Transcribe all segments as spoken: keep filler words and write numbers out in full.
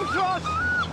Abendschluss!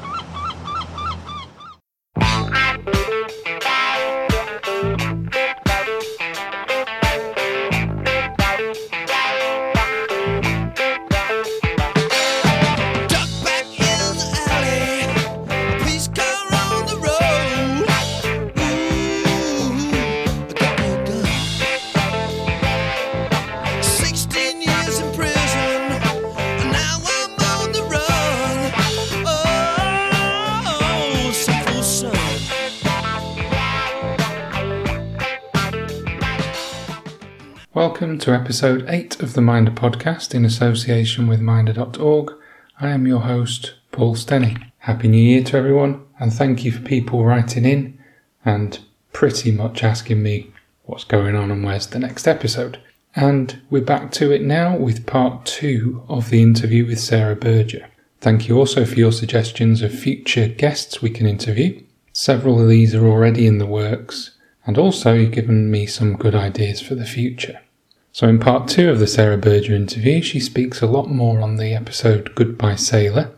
Welcome to episode eight of the Minder podcast in association with Minder dot org. I am your host, Paul Stenny. Happy New Year to everyone, and thank you for people writing in and pretty much asking me what's going on and where's the next episode. And we're back to it now with part two of the interview with Sarah Berger. Thank you also for your suggestions of future guests we can interview. Several of these are already in the works, and also you've given me some good ideas for the future. So in part two of the Sarah Berger interview, she speaks a lot more on the episode Goodbye Sailor.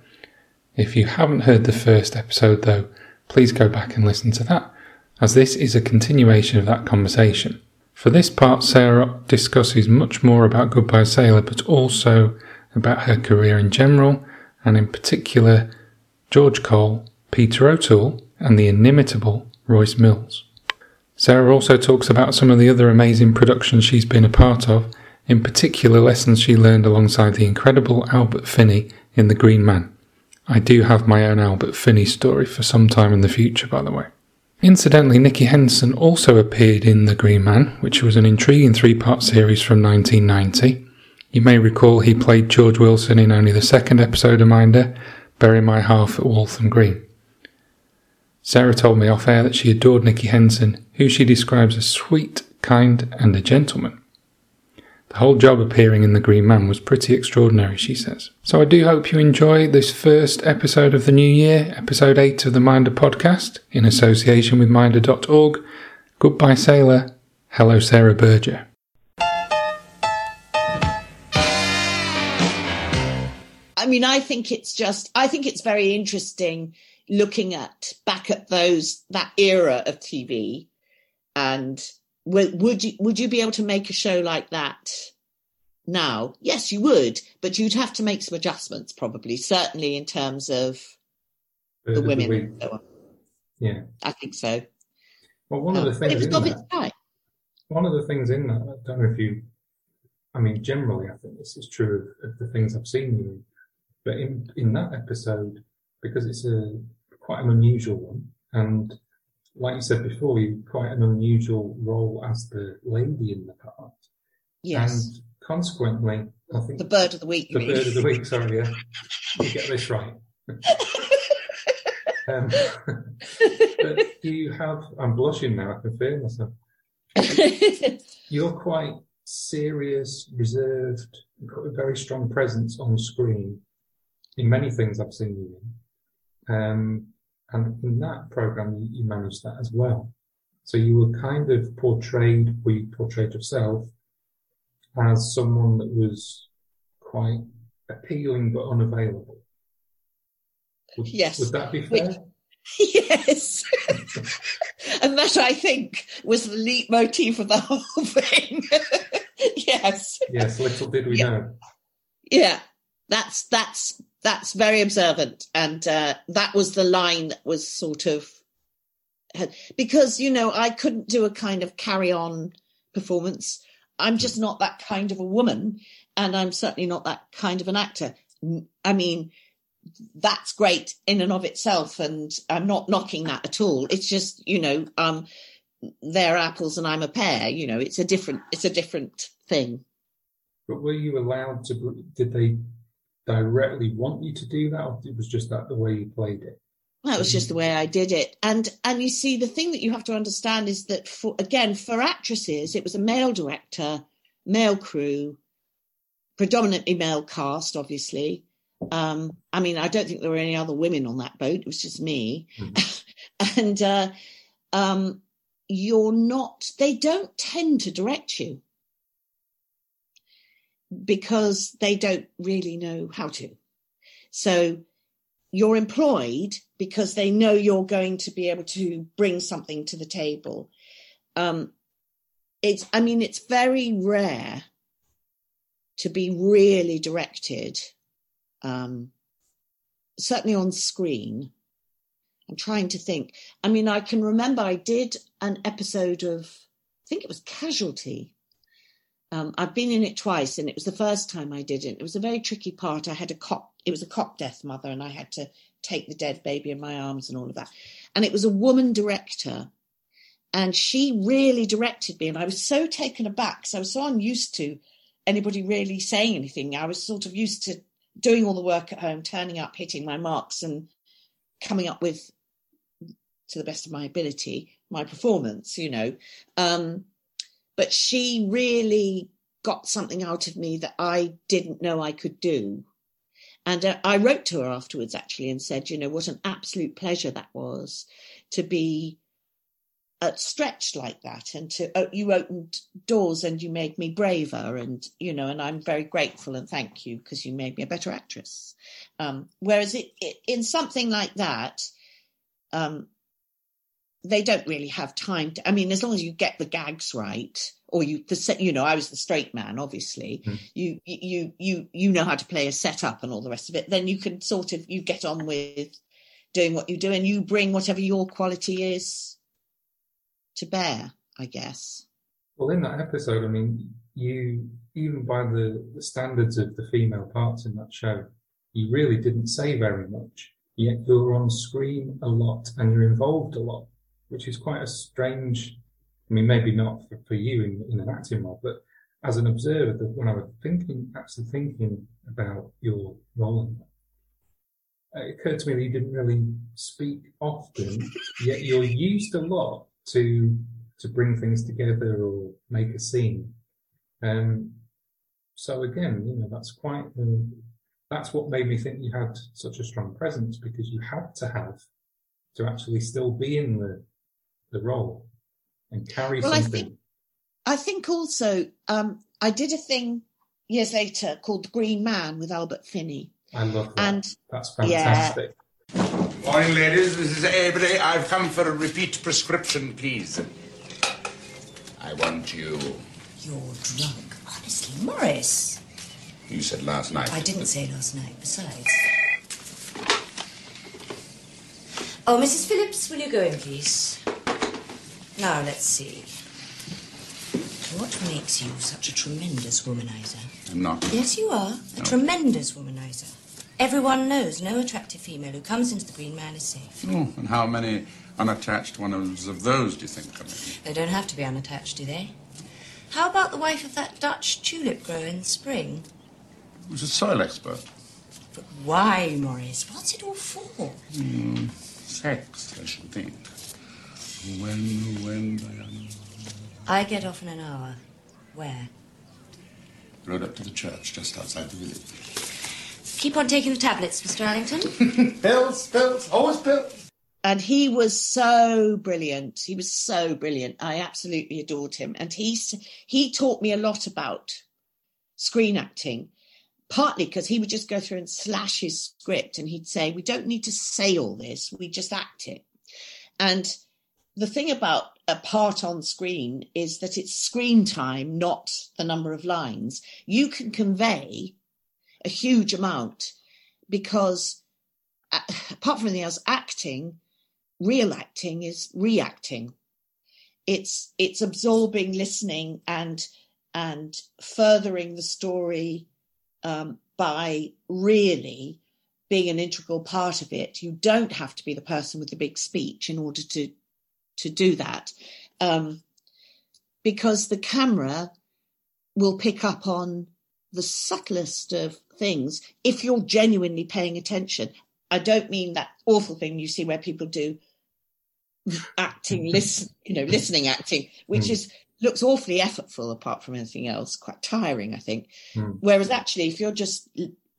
If you haven't heard the first episode though, please go back and listen to that, as this is a continuation of that conversation. For this part, Sarah discusses much more about Goodbye Sailor, but also about her career in general, and in particular George Cole, Peter O'Toole, and the inimitable Royce Mills. Sarah also talks about some of the other amazing productions she's been a part of, in particular lessons she learned alongside the incredible Albert Finney in The Green Man. I do have my own Albert Finney story for some time in the future, by the way. Incidentally, Nicky Henson also appeared in The Green Man, which was an intriguing three-part series from nineteen ninety. You may recall he played George Wilson in only the second episode of Minder, Bury My Half at Waltham Green. Sarah told me off air that she adored Nicky Henson, who she describes as sweet, kind, and a gentleman. The whole job appearing in The Green Man was pretty extraordinary, she says. So I do hope you enjoy this first episode of the new year, episode eight of the Minder podcast, in association with Minder dot org. Goodbye Sailor, hello Sarah Berger. I mean, I think it's just, I think it's very interesting looking at back at those that era of T V, and would, would you would you be able to make a show like that now? Yes, you would, but you'd have to make some adjustments, probably, certainly in terms of the, the women. And so on. Yeah, I think so. Well, one um, of the things in that, one of the things in that, I don't know if you, I mean, generally, I think this is true of, of the things I've seen you in, but in in that episode, because it's a quite an unusual one, and like you said before, you quite an unusual role as the lady in the part. Yes. And consequently, I think the bird of the week. The bird of the week. Sorry, yeah, you get this right. um, but you have. I'm blushing now. I can feel myself. You're quite serious, reserved, got a very strong presence on screen in many things I've seen you in. Um, and in that program, you, you managed that as well. So you were kind of portrayed, or you portrayed yourself as someone that was quite appealing but unavailable. Would, yes. Would that be fair? Which, yes. And that, I think, was the leitmotif of the whole thing. Yes. Yes, little did we yeah. know. Yeah. That's, that's, That's very observant, and uh, that was the line that was sort of, because, you know, I couldn't do a kind of carry-on performance. I'm just not that kind of a woman, and I'm certainly not that kind of an actor. I mean, that's great in and of itself, and I'm not knocking that at all. It's just, you know, um, they're apples and I'm a pear. You know, it's a different, it's a different thing. But were you allowed to? Did they directly want you to do that, or it was just that the way you played it? That was just the way I did it. And and you see, the thing that you have to understand is that, for again, for actresses, it was a male director, male crew, predominantly male cast, obviously. Um, I mean, I don't think there were any other women on that boat. It was just me. Mm-hmm. and uh, um, you're not, they don't tend to direct you because they don't really know how to. So you're employed because they know you're going to be able to bring something to the table. Um, it's, I mean, it's very rare to be really directed, um, certainly on screen. I'm trying to think. I mean, I can remember I did an episode of, I think it was Casualty. Um, I've been in it twice, and it was the first time I did it. It was a very tricky part. I had a cop, it was a cop death mother, and I had to take the dead baby in my arms and all of that. And it was a woman director, and she really directed me. And I was so taken aback because I was so unused to anybody really saying anything. I was sort of used to doing all the work at home, turning up, hitting my marks, and coming up with, to the best of my ability, my performance, you know. Um, but she really got something out of me that I didn't know I could do. And uh, I wrote to her afterwards, actually, and said, you know, what an absolute pleasure that was to be uh, stretched like that. And to uh, you opened doors and you made me braver. And, you know, and I'm very grateful and thank you because you made me a better actress. Um, whereas it, it, in something like that, um, they don't really have time to, I mean, as long as you get the gags right, or you, the, you know, I was the straight man, obviously, mm. you, you, you, you know how to play a setup and all the rest of it, then you can sort of, you get on with doing what you do and you bring whatever your quality is to bear, I guess. Well, in that episode, I mean, you, even by the, the standards of the female parts in that show, you really didn't say very much, yet you're on screen a lot and you're involved a lot, which is quite a strange, I mean, maybe not for, for you in, in an acting role, but as an observer, that when I was thinking, actually thinking about your role in that, it occurred to me that you didn't really speak often, yet you're used a lot to to bring things together or make a scene. Um, so again, you know, that's quite, um, that's what made me think you had such a strong presence, because you had to have to actually still be in the the role and carry well, something. I think, I think also um, I did a thing years later called The Green Man with Albert Finney. I love that. And that's fantastic. Yeah. Morning, ladies. This is Avery. I've come for a repeat prescription, please. I want you. You're drunk. Honestly, Morris. You said last night. I didn't say last night, besides. Oh, Missus Phillips, will you go in, please? Now, let's see. What makes you such a tremendous womanizer? I'm not. Yes, you are. A no. tremendous womanizer. Everyone knows no attractive female who comes into the Green Man is safe. Oh, and how many unattached ones of those do you think come in? They don't have to be unattached, do they? How about the wife of that Dutch tulip grower in the spring? Who's a soil expert. But why, Morris? What's it all for? Mm, sex, I should think. When, when, I get off in an hour. Where? Rode up to the church just outside the village. Keep on taking the tablets, Mister Allington. Pills, pills, always pills. And he was so brilliant. He was so brilliant. I absolutely adored him. And he, he taught me a lot about screen acting, partly because he would just go through and slash his script and he'd say, we don't need to say all this, we just act it. And the thing about a part on screen is that it's screen time, not the number of lines. You can convey a huge amount because, uh, apart from anything else, acting, real acting is reacting. It's it's absorbing, listening, and and furthering the story um, by really being an integral part of it. You don't have to be the person with the big speech in order to to do that, um, because the camera will pick up on the subtlest of things if you're genuinely paying attention. I don't mean that awful thing you see where people do acting, listen, you know, listening acting, which mm. is looks awfully effortful apart from anything else, quite tiring, I think. Mm. Whereas actually, if you're just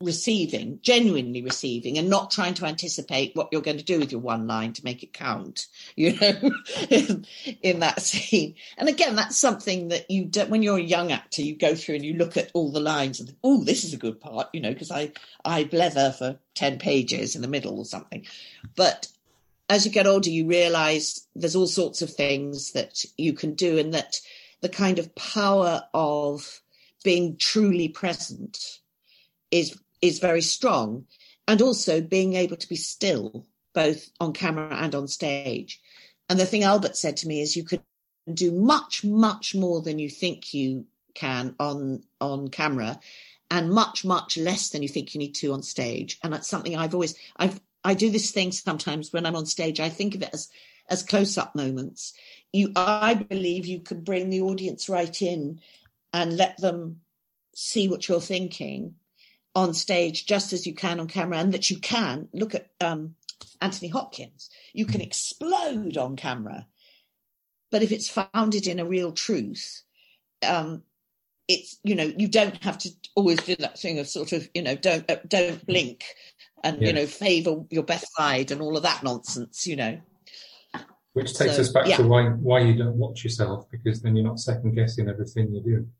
receiving, genuinely receiving, and not trying to anticipate what you're going to do with your one line to make it count, you know, in, in that scene. And again, that's something that you do when you're a young actor, you go through and you look at all the lines and think, oh, this is a good part, you know, because I, I blether for ten pages in the middle or something. But as you get older, you realise there's all sorts of things that you can do, and that the kind of power of being truly present is is very strong, and also being able to be still, both on camera and on stage. And the thing Albert said to me is you could do much, much more than you think you can on, on camera, and much, much less than you think you need to on stage. And that's something I've always, I've, I do this thing sometimes when I'm on stage, I think of it as, as close-up moments. You, I believe you can bring the audience right in and let them see what you're thinking on stage just as you can on camera, and that you can look at um, Anthony Hopkins. You can explode on camera, but if it's founded in a real truth, um, it's, you know, you don't have to always do that thing of sort of, you know, don't uh, don't blink and, yes. you know, favour your best side and all of that nonsense, you know. Which takes so, us back yeah. to why why you don't watch yourself, because then you're not second guessing everything you do.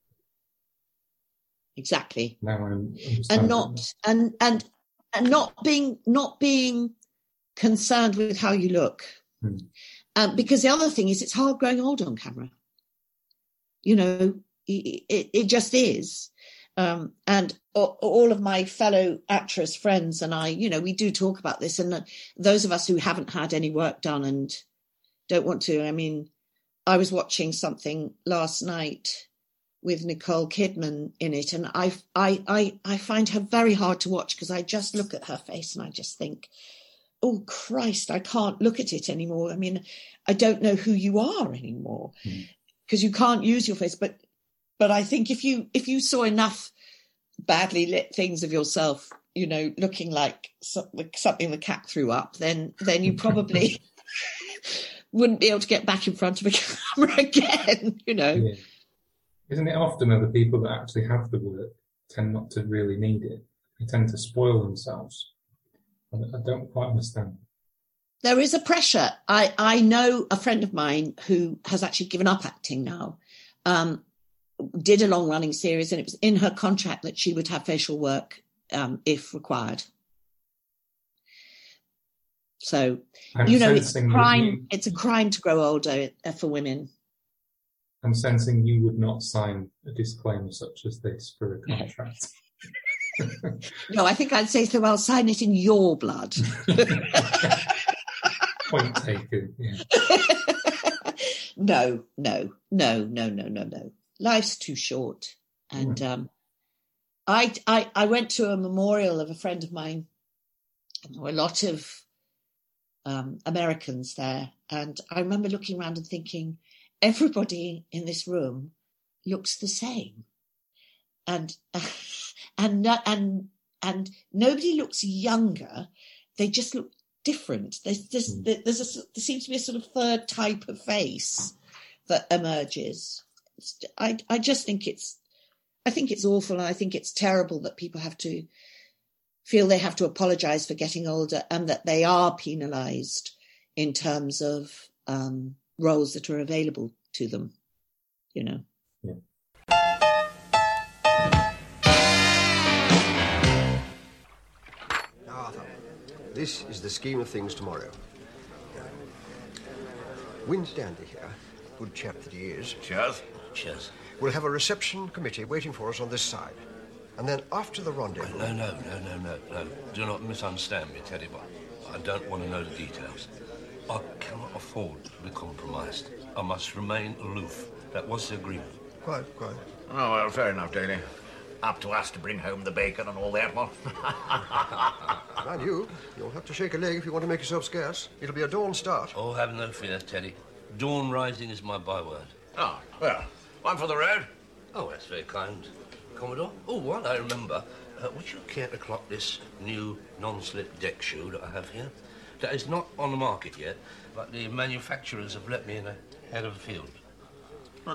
Exactly. Now I understand. And not and and and not being not being concerned with how you look. Hmm. Um, because the other thing is it's hard growing old on camera. You know, it, it, it just is. Um, and all, all of my fellow actress friends and I, you know, we do talk about this. And uh, those of us who haven't had any work done and don't want to, I mean, I was watching something last night with Nicole Kidman in it, and I, I, I, I find her very hard to watch because I just look at her face and I just think, oh Christ, I can't look at it anymore. I mean, I don't know who you are anymore because mm. you can't use your face. But, but I think if you if you saw enough badly lit things of yourself, you know, looking like something the cat threw up, then then you probably wouldn't be able to get back in front of a camera again. You know. Yeah. Isn't it often that the people that actually have the work tend not to really need it? They tend to spoil themselves. I, I don't quite understand. There is a pressure. I, I know a friend of mine who has actually given up acting now, um, did a long-running series, and it was in her contract that she would have facial work um, if required. So, I'm you know, it's a crime. You... It's a crime to grow older for women. I'm sensing you would not sign a disclaimer such as this for a contract. No, I think I'd say, so I'll sign it in your blood. Point taken, yeah. No, no, no, no, no, no, no. Life's too short. And right. um, I, I, I went to a memorial of a friend of mine. There were a lot of um, Americans there. And I remember looking around and thinking, everybody in this room looks the same, and uh, and and and nobody looks younger. They just look different. There's just mm. there's a, there seems to be a sort of third type of face that emerges. I I just think it's I think it's awful, and I think it's terrible that people have to feel they have to apologise for getting older, and that they are penalised in terms of um, roles that are available to them, you know. Yeah. Now, Arthur, this is the scheme of things tomorrow. Win Stanley here, good chap that he is. Cheers. Cheers. We'll have a reception committee waiting for us on this side. And then after the rendezvous... No, no, no, no, no, no. Do not misunderstand me, Teddy Boy. I don't want to know the details. I cannot afford to be compromised. I must remain aloof. That was the agreement. Quite, quite. Oh, well, fair enough, Daly. Up to us to bring home the bacon and all that, well. Mind you, you'll have to shake a leg if you want to make yourself scarce. It'll be a dawn start. Oh, have no fear, Teddy. Dawn rising is my byword. Oh, well, one for the road. Oh, that's very kind, Commodore. Oh, what I remember, uh, would you care to clock this new non-slip deck shoe that I have here? That is not on the market yet, but the manufacturers have let me in ahead of the field. But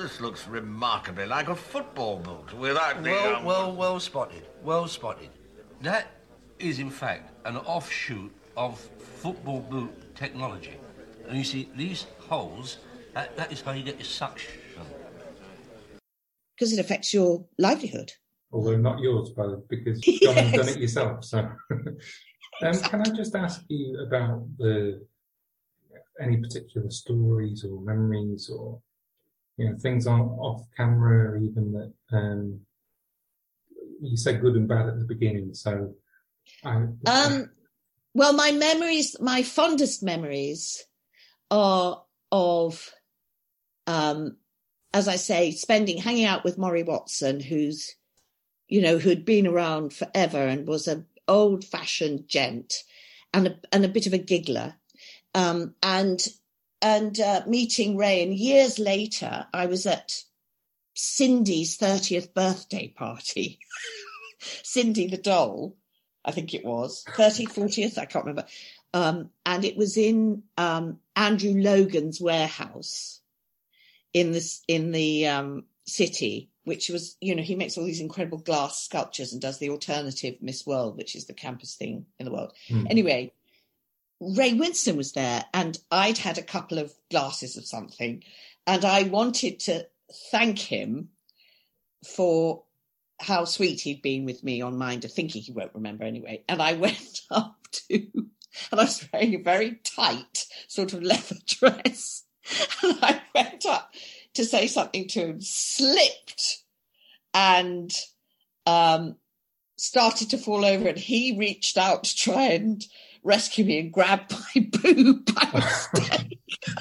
this looks remarkably like a football boot without the... Well, um... well, well spotted. Well spotted. That is, in fact, an offshoot of football boot technology. And you see, these holes, that, that is how you get your suction. Because it affects your livelihood. Although not yours, both, because John has done it yourself. So, um, can I just ask you about the any particular stories or memories or you know things on off camera, or even that um, you said good and bad at the beginning. So, I, um, well, my memories, my fondest memories, are of, um, as I say, spending hanging out with Maury Watson, who's you know, who'd been around forever and was an old-fashioned gent and a, and a bit of a giggler. Um, and and uh, meeting Ray. And years later, I was at Cindy's thirtieth birthday party. Cindy the doll, I think it was, thirtieth, fortieth, I can't remember. Um, and it was in um, Andrew Logan's warehouse in, this, in the um, city, which was, you know, he makes all these incredible glass sculptures and does the alternative Miss World, which is the campus thing in the world. Mm. Anyway, Ray Winstone was there and I'd had a couple of glasses of something and I wanted to thank him for how sweet he'd been with me on Minder, thinking he won't remember anyway. And I went up to, and I was wearing a very tight sort of leather dress. And I went up to say something to him, slipped and um, started to fall over. And he reached out to try and rescue me and grabbed my boob by mistake.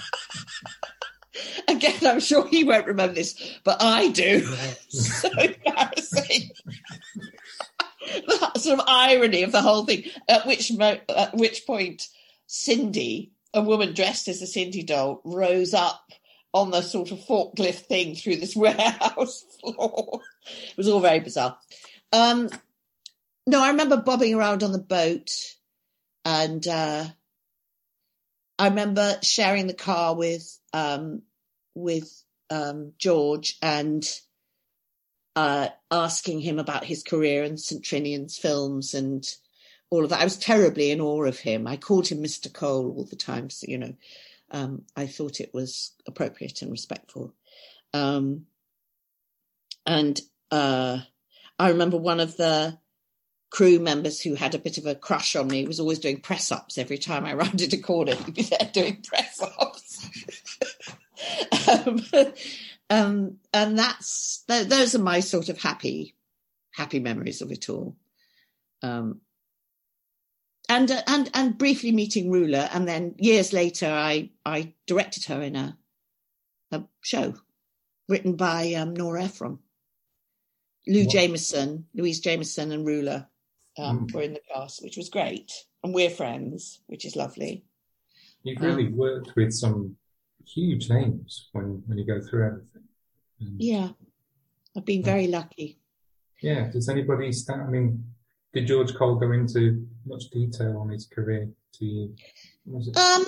Again, I'm sure he won't remember this, but I do. So embarrassing. The sort of irony of the whole thing. At which mo- at which point, Cindy, a woman dressed as a Cindy doll, rose up on the sort of forklift thing through this warehouse floor. It was all very bizarre. Um, no, I remember bobbing around on the boat, and uh, I remember sharing the car with um, with um, George and uh, asking him about his career in Saint Trinian's films and all of that. I was terribly in awe of him. I called him Mister Cole all the time, so, you know, um, I thought it was appropriate and respectful. Um, and uh, I remember one of the crew members who had a bit of a crush on me was always doing press-ups every time I rounded a corner. He'd be there doing press-ups. um, um, and that's th- those are my sort of happy, happy memories of it all. Um, and uh, and and briefly meeting Rula, and then years later, I I directed her in a a show written by um, Nora Ephron. Lou what? Jameson, Louise Jameson, and Rula um, mm. were in the cast, which was great, and we're friends, which is lovely. You've really um, worked with some huge names when, when you go through everything. Um, yeah, I've been very yeah. lucky. Yeah, does anybody stand, I mean, did George Cole go into much detail on his career to you? Was it? Um,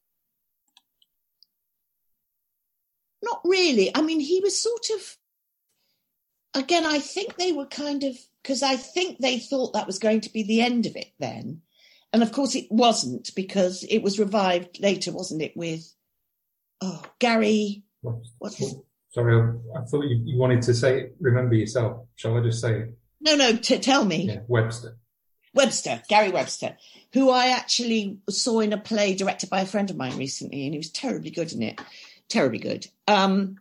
not really. I mean, he was sort of, again, I think they were kind of, because I think they thought that was going to be the end of it then. And of course it wasn't, because it was revived later, wasn't it, with, oh, Gary, what? what's his... Sorry, I, I thought you, you wanted to say it, remember yourself. Shall I just say it? No, no, t- tell me. Yeah, Webster. Webster, Gary Webster, who I actually saw in a play directed by a friend of mine recently, and he was terribly good in it. Terribly good. Um,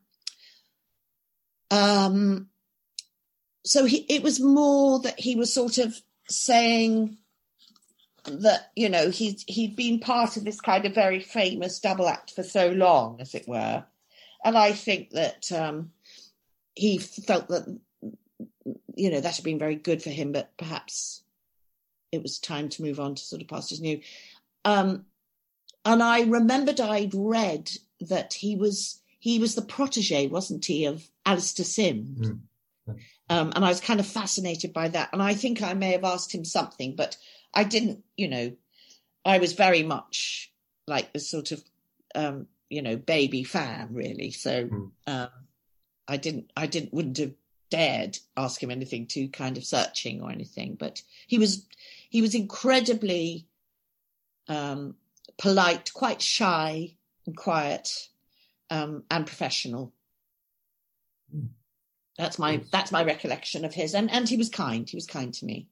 um, so he, it was more that he was sort of saying that, you know, he'd, he'd been part of this kind of very famous double act for so long, as it were. And I think that um, he felt that, you know, that had been very good for him, but perhaps it was time to move on to sort of pastures new. Um, and I remembered I'd read that he was he was the protege, wasn't he, of Alistair Sim? Mm. Um, and I was kind of fascinated by that. And I think I may have asked him something, but I didn't, you know, I was very much like a sort of, um, you know, baby fan, really. So, mm. um, I didn't, I didn't, wouldn't have dared ask him anything too kind of searching or anything, but he was, he was incredibly um, polite, quite shy and quiet, um, and professional. That's my, that's my recollection of his. And, and he was kind. He was kind to me.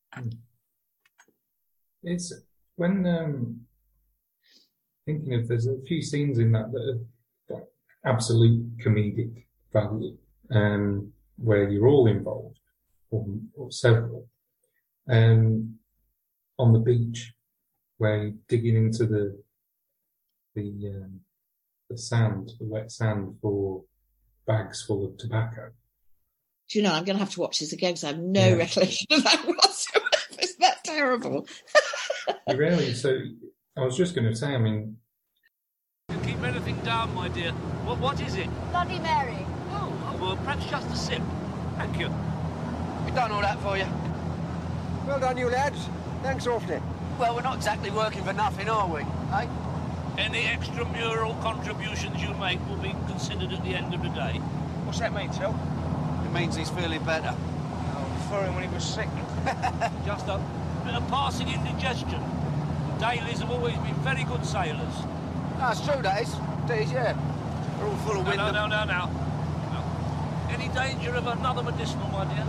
It's when, um, thinking of, there's a few scenes in that that have got absolute comedic value, um, where you're all involved, or, or several, um, on the beach, where you're digging into the the um, the sand, the wet sand, for bags full of tobacco. Do you know, I'm going to have to watch this again because I have no Yeah. recollection of that whatsoever. Is that terrible? You really? So I was just going to say, I mean, Keep anything down, my dear. What, what is it? Bloody Mary. Oh, oh, well, perhaps just a sip. Thank you. We've done all that for you. Well done, you lads. Thanks awfully. Well, we're not exactly working for nothing, are we? Eh? Any extramural contributions you make will be considered at the end of the day. What's that mean, Till? It means he's feeling better. Oh, for him when he was sick. Just a bit of passing indigestion. The Dailies have always been very good sailors. No, it's true, that is. It is, yeah. They're all full of No, wind. no, no, no, no. no. Any danger of another medicinal, my dear?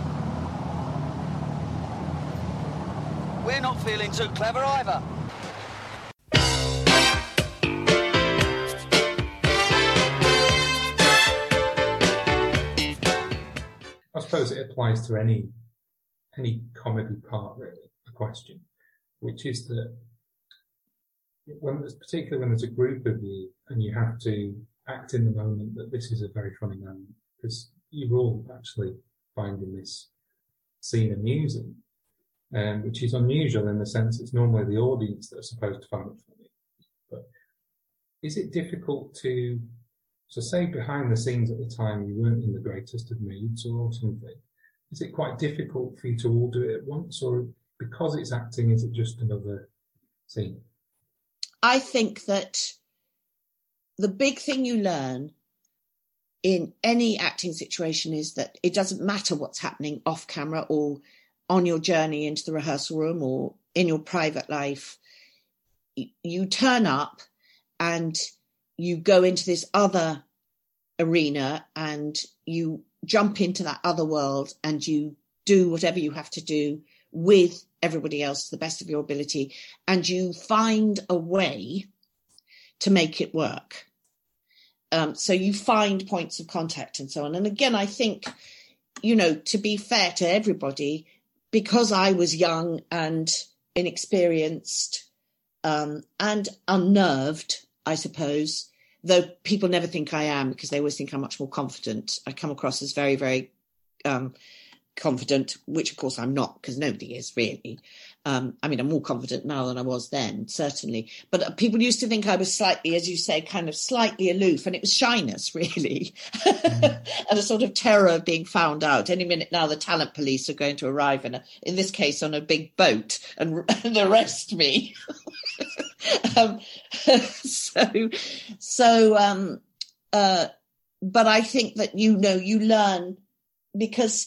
We're not feeling too clever either. I suppose it applies to any any comedy part, really, a question, which is that when there's, particularly when there's a group of you and you have to act in the moment that this is a very funny moment, because you're all actually finding this scene amusing, um, which is unusual in the sense it's normally the audience that are supposed to find it funny. But is it difficult to, so say behind the scenes at the time you weren't in the greatest of moods or something, is it quite difficult for you to all do it at once, or because it's acting, is it just another scene? I think that the big thing you learn in any acting situation is that it doesn't matter what's happening off camera or on your journey into the rehearsal room or in your private life. You turn up and you go into this other arena and you jump into that other world and you do whatever you have to do with everybody else to the best of your ability, and you find a way to make it work. Um, so you find points of contact and so on. And again, I think, you know, to be fair to everybody, because I was young and inexperienced um, and unnerved, I suppose, though people never think I am because they always think I'm much more confident. I come across as very, very um, confident, which of course I'm not, because nobody is really. Um, I mean, I'm more confident now than I was then, certainly. But uh, people used to think I was slightly, as you say, kind of slightly aloof, and it was shyness, really, mm. and a sort of terror of being found out. Any minute now, the talent police are going to arrive, in, a, in this case, on a big boat and, and arrest me. um, so, so, um, uh, but I think that, you know, you learn, because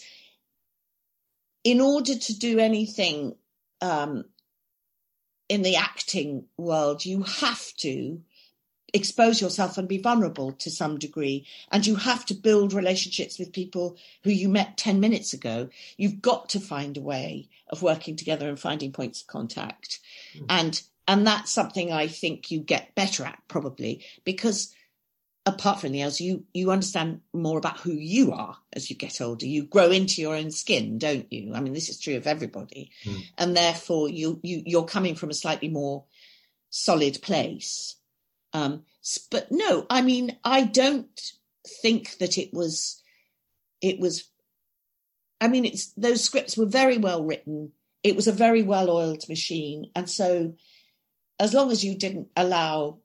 in order to do anything um, in the acting world, you have to expose yourself and be vulnerable to some degree. And you have to build relationships with people who you met ten minutes ago. You've got to find a way of working together and finding points of contact. Mm. And and that's something I think you get better at, probably, because apart from anything else, you, you understand more about who you are as you get older. You grow into your own skin, don't you? I mean, this is true of everybody. Mm. And therefore, you, you, you're coming from a slightly more solid place. Um, but no, I mean, I don't think that it was, it was, I mean, it's, those scripts were very well written. It was a very well-oiled machine. And so as long as you didn't allow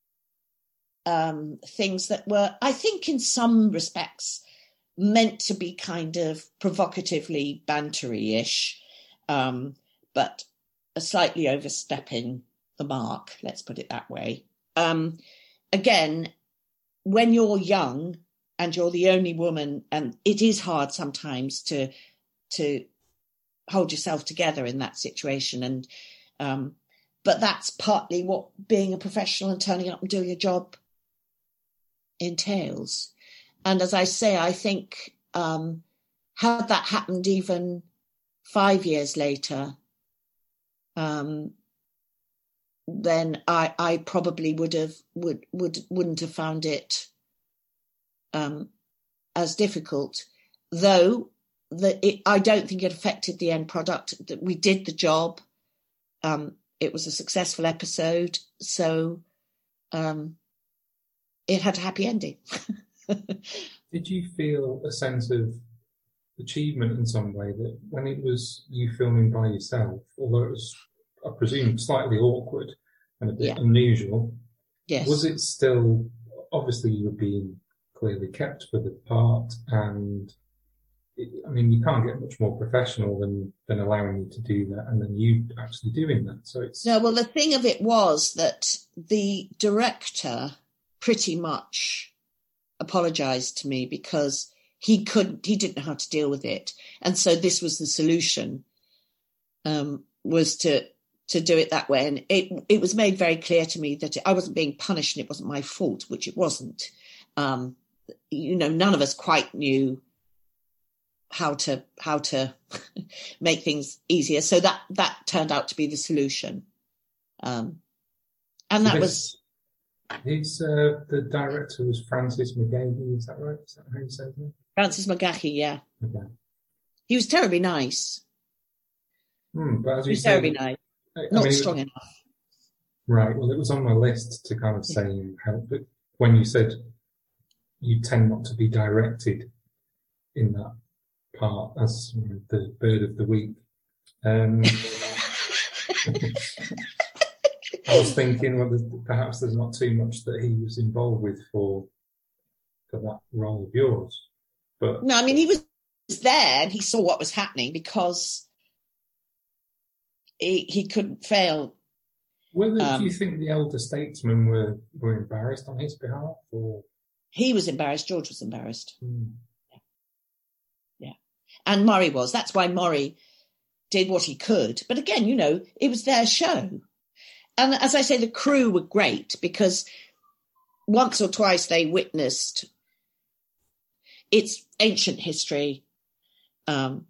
um, things that were, I think in some respects, meant to be kind of provocatively bantery-ish, um, but slightly overstepping the mark, let's put it that way. Um, again, when you're young and you're the only woman, and it is hard sometimes to to hold yourself together in that situation. And um, but that's partly what being a professional and turning up and doing a job entails. And as I say, I think um, had that happened even five years later, um, then I, I probably would have would would wouldn't have found it um, as difficult. Though the it, I don't think it affected the end product. That we did the job. Um, it was a successful episode, so um, it had a happy ending. Did you feel a sense of achievement in some way that when it was you filming by yourself, although it was, I presume, slightly awkward and a bit yeah. unusual, yes. was it still, obviously you were being clearly kept for the part, and it, I mean, you can't get much more professional than, than allowing you to do that and then you actually doing that. So it's... No, well, the thing of it was that the director pretty much apologized to me because he couldn't, he didn't know how to deal with it. And so this was the solution, um, was to, to do it that way. And it, it was made very clear to me that I wasn't being punished and it wasn't my fault, which it wasn't. Um, you know, none of us quite knew how to, how to make things easier. So that, that turned out to be the solution. Um, and that was, He's uh, the director was Francis McGahey, is that right? Is that how you say it? Francis McGahey, yeah. Okay. He was terribly nice. Hmm, but as he you was said, terribly nice. I Not mean, strong was, enough. Right. Well, it was on my list to kind of say how, but when you said you tend not to be directed in that part as you know, the bird of the week. Um, I was thinking, well, there's, perhaps there's not too much that he was involved with for for that role of yours. But no, I mean, he was there and he saw what was happening because he, he couldn't fail. Whether um, do you think the elder statesmen were, were embarrassed on his behalf, or he was embarrassed? George was embarrassed. Hmm. Yeah. yeah, and Murray was. That's why Murray did what he could. But again, you know, it was their show. And as I say, the crew were great because once or twice they witnessed it's ancient history. Um,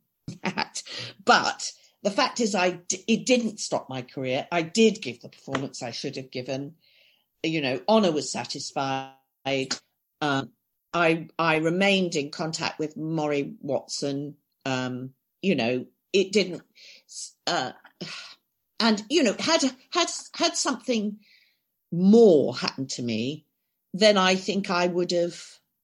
but the fact is, I d- it didn't stop my career. I did give the performance I should have given. You know, Honor was satisfied. Um, I I remained in contact with Murray Watson. Um, you know, it didn't. Uh, And, you know, had had had something more happened to me, then I think I would have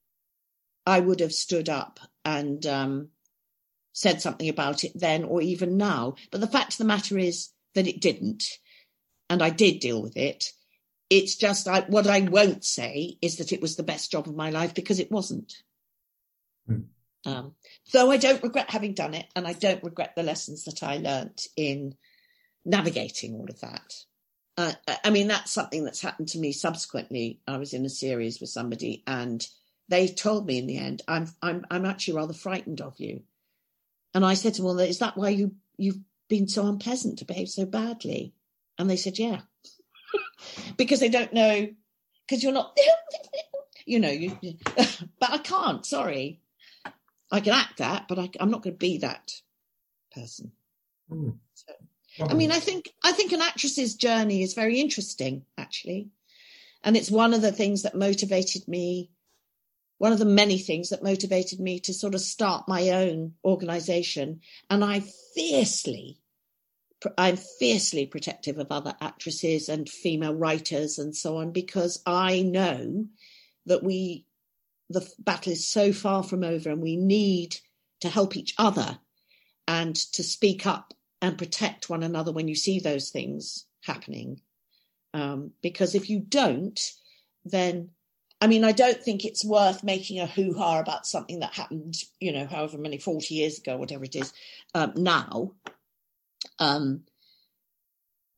I would have stood up and um, said something about it then or even now. But the fact of the matter is that it didn't. And I did deal with it. It's just I, what I won't say is that it was the best job of my life because it wasn't. Hmm. Um, so I don't regret having done it. And I don't regret the lessons that I learnt in navigating all of that. Uh, I mean, that's something that's happened to me subsequently. I was in a series with somebody and they told me in the end, I'm I'm I'm actually rather frightened of you. And I said to them, well, is that why you, you've been so unpleasant to behave so badly? And they said, yeah. Because they don't know, because you're not, you know, you, you but I can't, sorry. I can act that, but I, I'm not going to be that person. Mm. So, I mean, I think I think an actress's journey is very interesting, actually. And it's one of the things that motivated me, one of the many things that motivated me to sort of start my own organisation. And I fiercely, I'm fiercely protective of other actresses and female writers and so on, because I know that we, the battle is so far from over and we need to help each other and to speak up and protect one another when you see those things happening. Um, because if you don't, then, I mean, I don't think it's worth making a hoo-ha about something that happened, you know, however many, forty years ago, whatever it is, um, now. Um,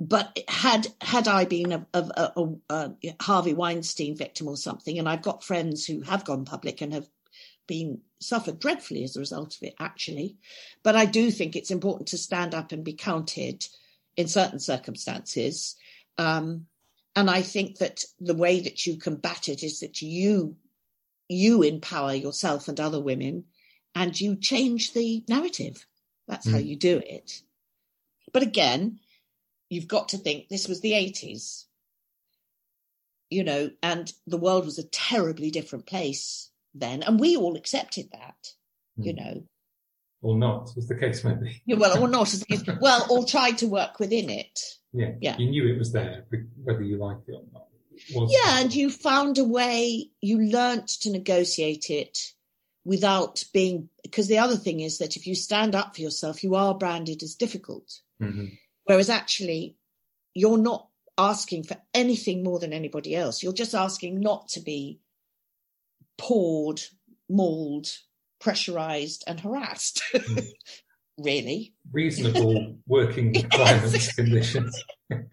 but had had I been a, a, a, a Harvey Weinstein victim or something, and I've got friends who have gone public and have been suffered dreadfully as a result of it, actually. But I do think it's important to stand up and be counted in certain circumstances. Um, and I think that the way that you combat it is that you you empower yourself and other women, and you change the narrative. That's mm. how you do it. But again, you've got to think this was the eighties, you know, and the world was a terribly different place then, and we all accepted that, mm. you know. Or not, as the case may be. Yeah, well, or not, as the case, well, or tried to work within it. Yeah, yeah. You knew it was there, whether you liked it or not. It was yeah, and you found a way, you learnt to negotiate it without being, because the other thing is that if you stand up for yourself, you are branded as difficult. Mm-hmm. Whereas actually, you're not asking for anything more than anybody else. You're just asking not to be poured, mauled, pressurised and harassed, mm. really. Reasonable working climate conditions.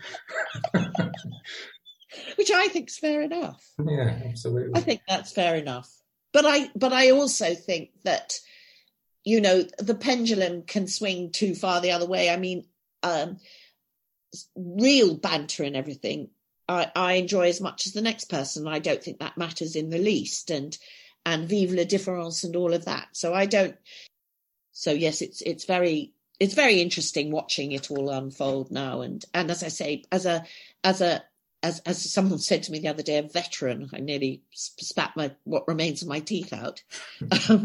Which I think is fair enough. Yeah, absolutely. I think that's fair enough. But I, but I also think that, you know, the pendulum can swing too far the other way. I mean, um, real banter and everything, I, I enjoy as much as the next person. I don't think that matters in the least. And and vive la différence and all of that. So I don't. So yes, it's it's very it's very interesting watching it all unfold now. And and as I say, as a as a as as someone said to me the other day, a veteran, I nearly spat my what remains of my teeth out. Um,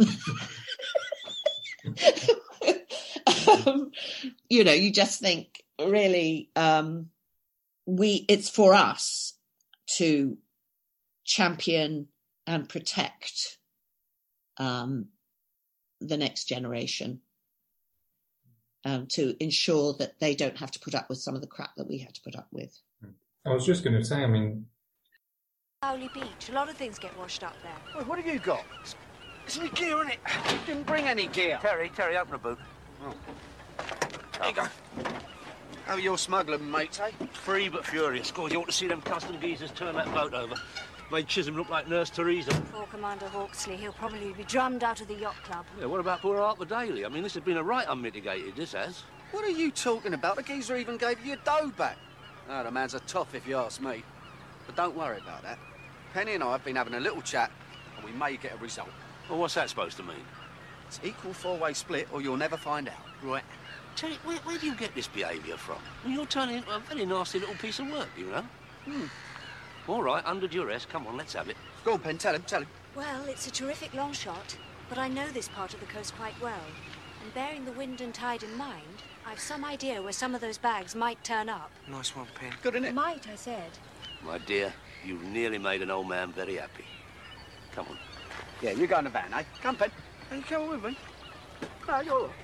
um, you know, you just think really, um, we it's for us to champion and protect um, the next generation, um, to ensure that they don't have to put up with some of the crap that we had to put up with. I was just going to say, I mean... Cowley Beach, a lot of things get washed up there. Well, what have you got? It's my gear, isn't it? You didn't bring any gear. Terry, Terry, open the boot. Oh. There you go. How are your smuggling mates, eh? Free but furious. God, you ought to see them custom geezers turn that boat over. Made Chisholm look like Nurse Teresa. Poor Commander Hawksley, he'll probably be drummed out of the yacht club. Yeah, what about poor Arthur Daly? I mean, this has been a right unmitigated, this has. What are you talking about? The geezer even gave you your dough back. Oh, the man's a toff if you ask me. But don't worry about that. Penny and I have been having a little chat, and we may get a result. Well, what's that supposed to mean? It's equal four-way split, or you'll never find out. Right. Terry, where, where do you get this behaviour from? I mean, you're turning into a very nasty little piece of work, you know? Hmm. All right, under duress. Come on, let's have it. Go on, Pen, tell him, tell him. Well, it's a terrific long shot, but I know this part of the coast quite well. And bearing the wind and tide in mind, I've some idea where some of those bags might turn up. Nice one, Pen. Good, isn't it? Might, I said. My dear, you've nearly made an old man very happy. Come on. Yeah, you go in the van, eh? Come, Pen. Are you coming with me? No, you're all right.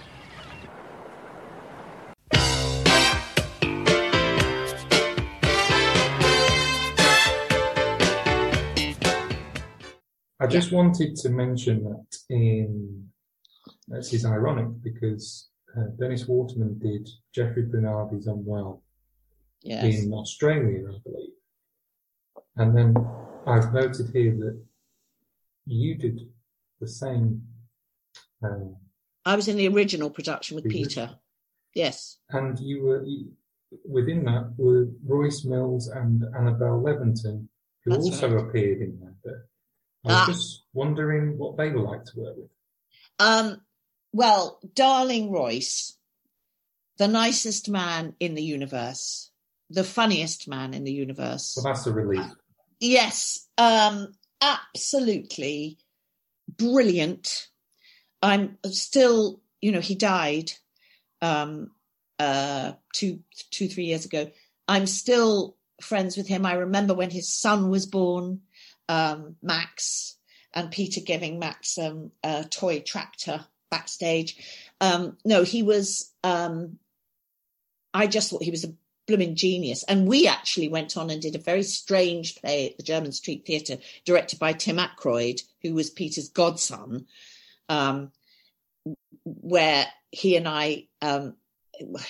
I just wanted to mention that in, this is ironic because uh, Dennis Waterman did Jeffrey Bernardi's Unwell yes. in Australia, I believe. And then I've noted here that you did the same. Um, I was in the original production with Peter. It? Yes. And you were, you, within that were Royce Mills and Annabelle Leventon, who That's also right. appeared in that bit. I was ah. just wondering what they were like to work with. Um, well, darling Royce, the nicest man in the universe, the funniest man in the universe. Well, that's a relief. Uh, yes, um, absolutely brilliant. I'm still, you know, he died um, uh, two, two, three years ago. I'm still friends with him. I remember when his son was born. Um, Max, and Peter giving Max um, a toy tractor backstage. Um, no, he was, um, I just thought he was a blooming genius. And we actually went on and did a very strange play at the German Street Theatre, directed by Tim Aykroyd, who was Peter's godson, um, where he and I, um, it was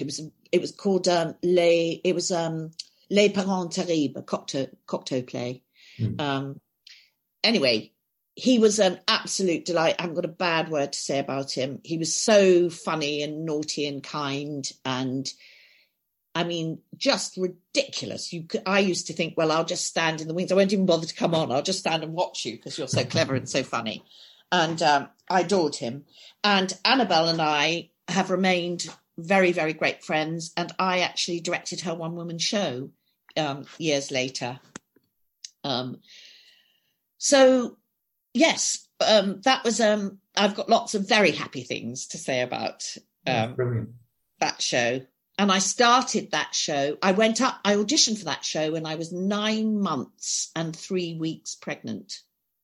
it was called um, Les. It was um, Les Parents Terribles, a Cocteau, Cocteau play. Mm. Um, anyway, he was an absolute delight. I haven't got a bad word to say about him. He was so funny and naughty and kind, and I mean, just ridiculous. You, could, I used to think, well, I'll just stand in the wings. I won't even bother to come on. I'll just stand and watch you because you're so clever and so funny. And um, I adored him. And Annabelle and I have remained very, very great friends. And I actually directed her one-woman show um, years later. Um, so, yes, um, that was. Um, I've got lots of very happy things to say about um, brilliant. that show. And I started that show. I went up, I auditioned for that show when I was nine months and three weeks pregnant.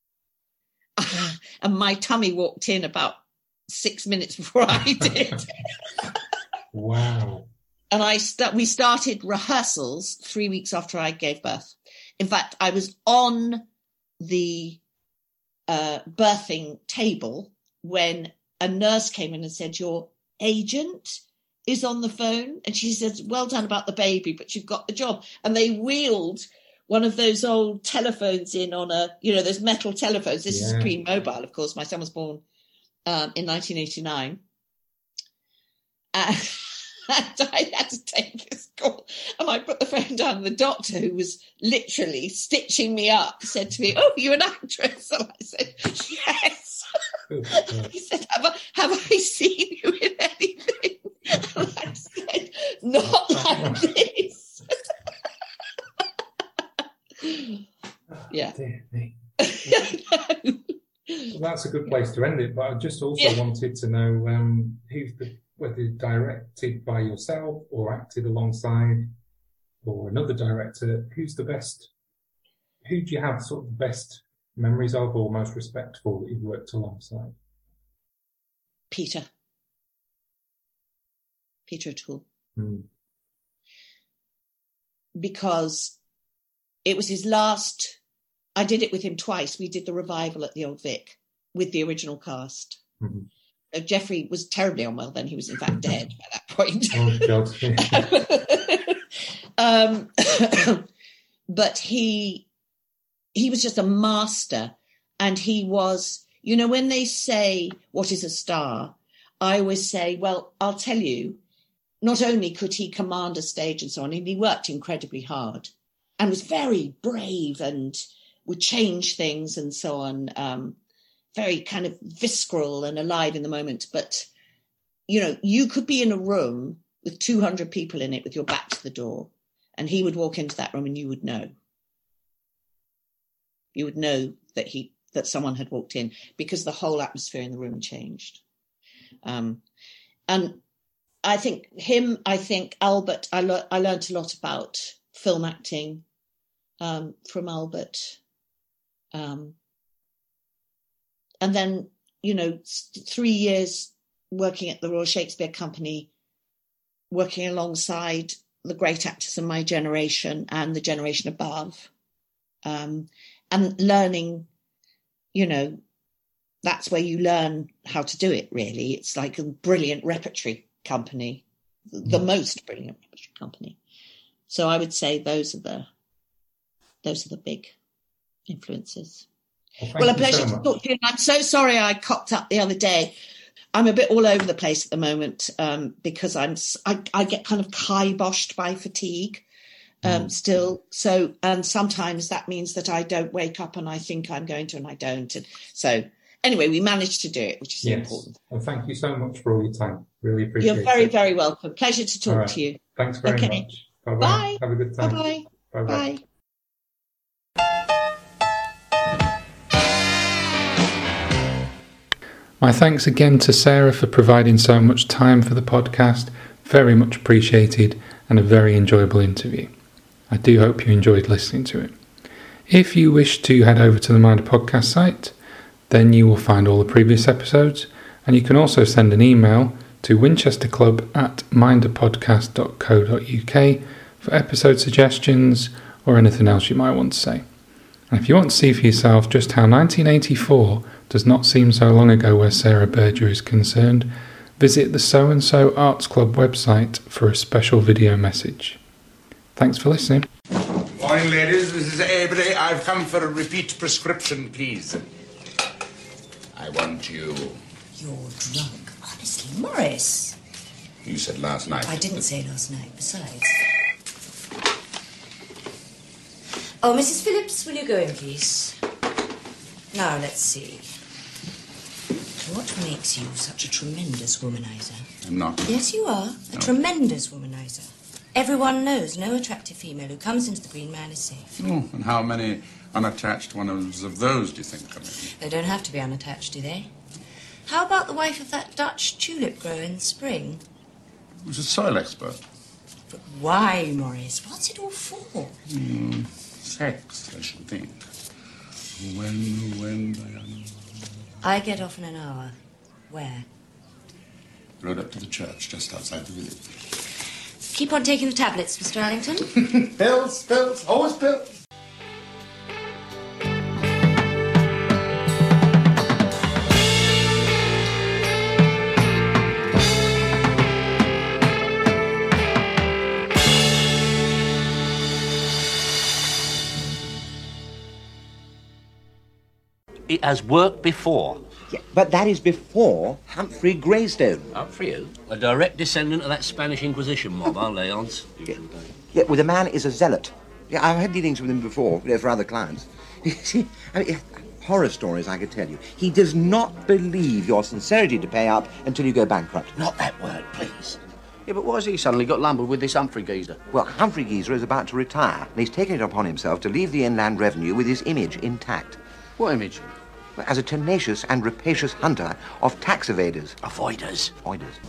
And my tummy walked in about six minutes before I did. Wow. And I st- we started rehearsals three weeks after I gave birth. In fact, I was on the uh, birthing table when a nurse came in and said, your agent is on the phone, and she says, well done about the baby, but you've got the job. And they wheeled one of those old telephones in on a, you know, those metal telephones. This yeah. is pre-mobile, of course. My son was born um, in nineteen eighty-nine. Uh, and I had to take this call. And I put the phone down, and the doctor, who was literally stitching me up, said to me, oh, you're an actress? And I said, yes. He said, have I, have I seen you in anything? And I said, not like this. Yeah. Well, that's a good place to end it, but I just also yeah. wanted to know um, who's the, whether directed by yourself or acted alongside or another director, who's the best, who do you have sort of the best memories of or most respectful that you've worked alongside? Peter. Peter O'Toole. Mm. Because it was his last, I did it with him twice. We did the revival at the Old Vic with the original cast. Mm-hmm. Uh, Geoffrey was terribly unwell then. He was in fact dead by that point. Oh, God. um, but he, he was just a master. And he was, you know, when they say, what is a star? I always say, well, I'll tell you, not only could he command a stage and so on, and he worked incredibly hard and was very brave and would change things and so on, um, very kind of visceral and alive in the moment. But, you know, you could be in a room with two hundred people in it with your back to the door, and he would walk into that room and you would know. You would know that he that someone had walked in because the whole atmosphere in the room changed. Um, and I think him, I think Albert, I, le- I learned a lot about film acting um, from Albert. Um, and then, you know, three years working at the Royal Shakespeare Company, working alongside the great actors of my generation and the generation above, um, and learning, you know, that's where you learn how to do it, really. It's like a brilliant repertory company, the most brilliant repertory company. So I would say those are the those are the big influences. Well, well a so pleasure to talk to you. I'm so sorry I cocked up the other day. I'm a bit all over the place at the moment um, because I'm I, I get kind of kiboshed by fatigue um, mm. still. So and sometimes that means that I don't wake up and I think I'm going to and I don't. And so anyway, we managed to do it, which is yes. important. Well, thank you so much for all your time. Really appreciate it. You're very, it. very welcome. Pleasure to talk right. to you. Thanks very okay. much. Bye-bye. Bye. Have a good time. Bye-bye. Bye-bye. Bye. My thanks again to Sarah for providing so much time for the podcast. Very much appreciated and a very enjoyable interview. I do hope you enjoyed listening to it. If you wish to head over to the Minder podcast site, then you will find all the previous episodes, and you can also send an email to winchesterclub at minderpodcast dot co dot uk for episode suggestions or anything else you might want to say. And if you want to see for yourself just how nineteen eighty-four does not seem so long ago where Sarah Berger is concerned, visit the So and So Arts Club website for a special video message. Thanks for listening. Morning, ladies. This is Avery. I've come for a repeat prescription, please. I want you. You're drunk. Honestly, Morris. You said last night. I didn't say last night, besides. Oh, Missus Phillips, will you go in, please? Now, let's see. What makes you such a tremendous womanizer? I'm not. Yes, you are. A No. tremendous womanizer. Everyone knows no attractive female who comes into the Green Man is safe. Oh, and how many unattached ones of those do you think come in? They don't have to be unattached, do they? How about the wife of that Dutch tulip grower in the spring? Who's a soil expert? But why, Morris? What's it all for? Mm, sex, I should think. When, when, Diana? I get off in an hour. Where? Rode up to the church just outside the village. Keep on taking the tablets, Mister Allington. Pills, pills, always pills. It has worked before. Yeah, but that is before Humphrey Greystone. Humphrey who? A direct descendant of that Spanish Inquisition mob, aren't they, Hans? Yeah, yeah, well, the man is a zealot. Yeah, I've had dealings with him before, you know, for other clients. You see, I mean, horror stories I could tell you. He does not believe your sincerity to pay up until you go bankrupt. Not that word, please. Yeah, but why has he suddenly got lumbered with this Humphrey geezer? Well, Humphrey Geezer is about to retire, and he's taken it upon himself to leave the Inland Revenue with his image intact. What image? Well, as a tenacious and rapacious hunter of tax evaders. Avoiders. Avoiders.